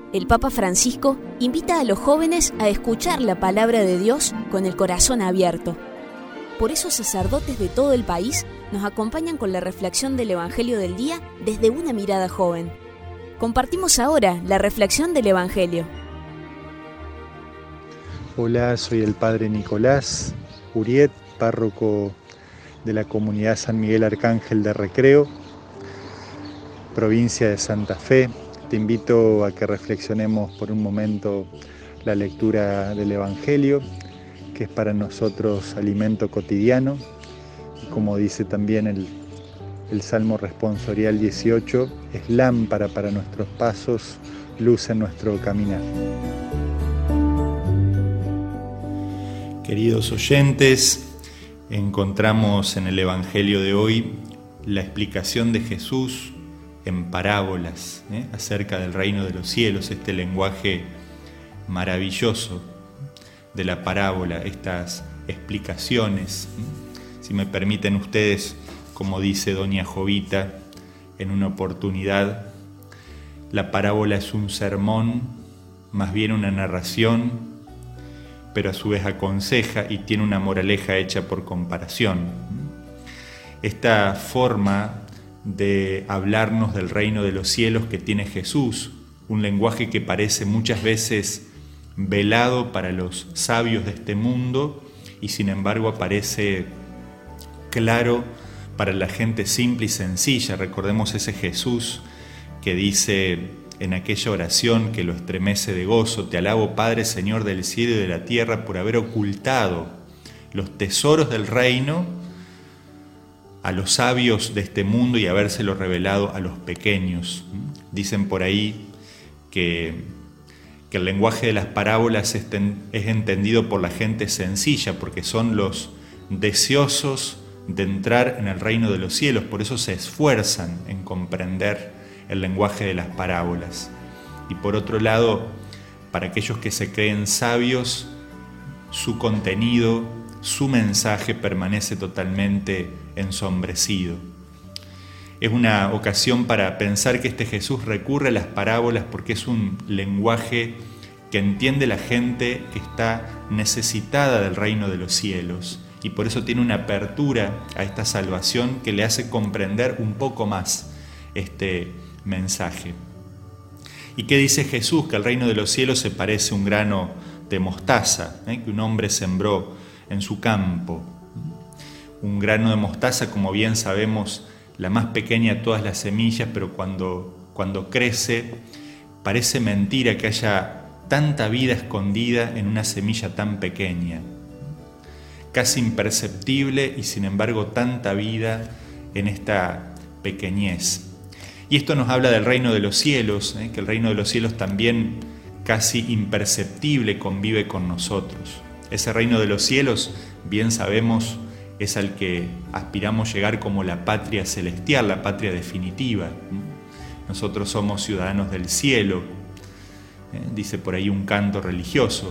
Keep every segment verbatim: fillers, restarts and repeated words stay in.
el Papa Francisco invita a los jóvenes a escuchar la palabra de Dios con el corazón abierto. Por eso sacerdotes de todo el país nos acompañan con la reflexión del Evangelio del día desde una mirada joven. Compartimos ahora la reflexión del Evangelio. Hola, soy el Padre Nicolás Uriet, párroco de la comunidad San Miguel Arcángel de Recreo, provincia de Santa Fe. Te invito a que reflexionemos por un momento la lectura del Evangelio, que es para nosotros alimento cotidiano. Y como dice también el, el Salmo responsorial dieciocho, es lámpara para nuestros pasos, luz en nuestro caminar. Queridos oyentes, encontramos en el Evangelio de hoy la explicación de Jesús en parábolas, ¿eh? acerca del reino de los cielos, este lenguaje maravilloso de la parábola, estas explicaciones. Si me permiten ustedes, como dice doña Jovita en una oportunidad, la parábola es un sermón, más bien una narración, pero a su vez aconseja y tiene una moraleja hecha por comparación. Esta forma de hablarnos del reino de los cielos que tiene Jesús, un lenguaje que parece muchas veces velado para los sabios de este mundo y sin embargo aparece claro para la gente simple y sencilla. Recordemos ese Jesús que dice en aquella oración que lo estremece de gozo: te alabo, Padre, Señor del cielo y de la tierra, por haber ocultado los tesoros del reino a los sabios de este mundo y habérselo revelado a los pequeños. Dicen por ahí que, que el lenguaje de las parábolas es, ten, es entendido por la gente sencilla, porque son los deseosos de entrar en el reino de los cielos, por eso se esfuerzan en comprender el lenguaje de las parábolas. Y por otro lado, para aquellos que se creen sabios, su contenido, su mensaje permanece totalmente ensombrecido. Es una ocasión para pensar que este Jesús recurre a las parábolas porque es un lenguaje que entiende la gente que está necesitada del reino de los cielos y por eso tiene una apertura a esta salvación que le hace comprender un poco más este mensaje. ¿Y qué dice Jesús? Que el reino de los cielos se parece a un grano de mostaza, ¿eh? que un hombre sembró en su campo. Un grano de mostaza, como bien sabemos, la más pequeña de todas las semillas, pero cuando, cuando crece, parece mentira que haya tanta vida escondida en una semilla tan pequeña. Casi imperceptible y sin embargo tanta vida en esta pequeñez. Y esto nos habla del reino de los cielos, ¿eh? que el reino de los cielos también casi imperceptible convive con nosotros. Ese reino de los cielos, bien sabemos, es al que aspiramos llegar como la patria celestial, la patria definitiva. Nosotros somos ciudadanos del cielo, ¿eh? dice por ahí un canto religioso,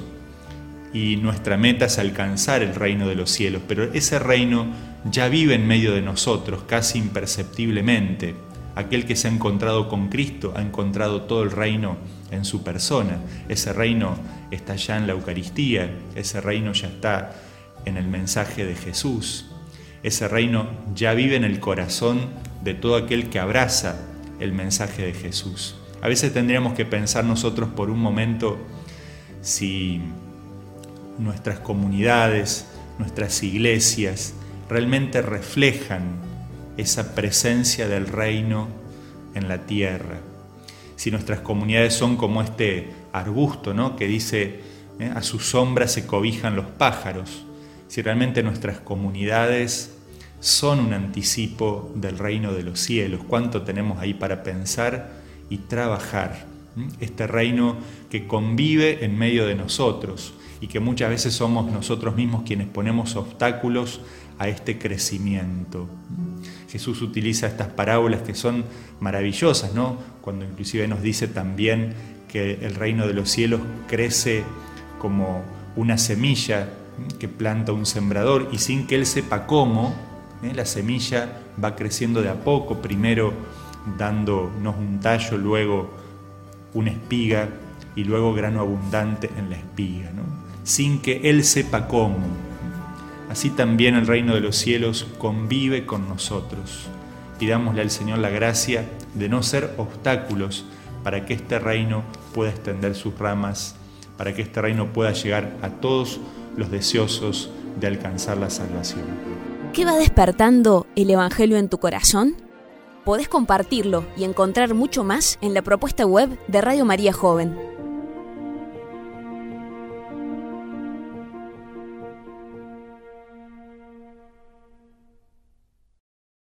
y nuestra meta es alcanzar el reino de los cielos, pero ese reino ya vive en medio de nosotros, casi imperceptiblemente. Aquel que se ha encontrado con Cristo ha encontrado todo el reino en su persona. Ese reino está ya en la Eucaristía, ese reino ya está en el mensaje de Jesús. Ese reino ya vive en el corazón de todo aquel que abraza el mensaje de Jesús. A veces tendríamos que pensar nosotros por un momento si nuestras comunidades, nuestras iglesias realmente reflejan esa presencia del reino en la tierra. Si nuestras comunidades son como este arbusto, ¿no? que dice, ¿eh? a su sombra se cobijan los pájaros. Si realmente nuestras comunidades son un anticipo del reino de los cielos, ¿cuánto tenemos ahí para pensar y trabajar? ¿Mm? Este reino que convive en medio de nosotros y que muchas veces somos nosotros mismos quienes ponemos obstáculos a este crecimiento. Jesús utiliza estas parábolas que son maravillosas, ¿no? Cuando inclusive nos dice también que el reino de los cielos crece como una semilla que planta un sembrador y sin que él sepa cómo, ¿eh? la semilla va creciendo de a poco, primero dándonos un tallo, luego una espiga y luego grano abundante en la espiga, ¿no? Sin que Él sepa cómo. Así también el reino de los cielos convive con nosotros. Pidámosle al Señor la gracia de no ser obstáculos para que este reino pueda extender sus ramas, para que este reino pueda llegar a todos los deseosos de alcanzar la salvación. ¿Qué va despertando el Evangelio en tu corazón? Podés compartirlo y encontrar mucho más en la propuesta web de Radio María Joven.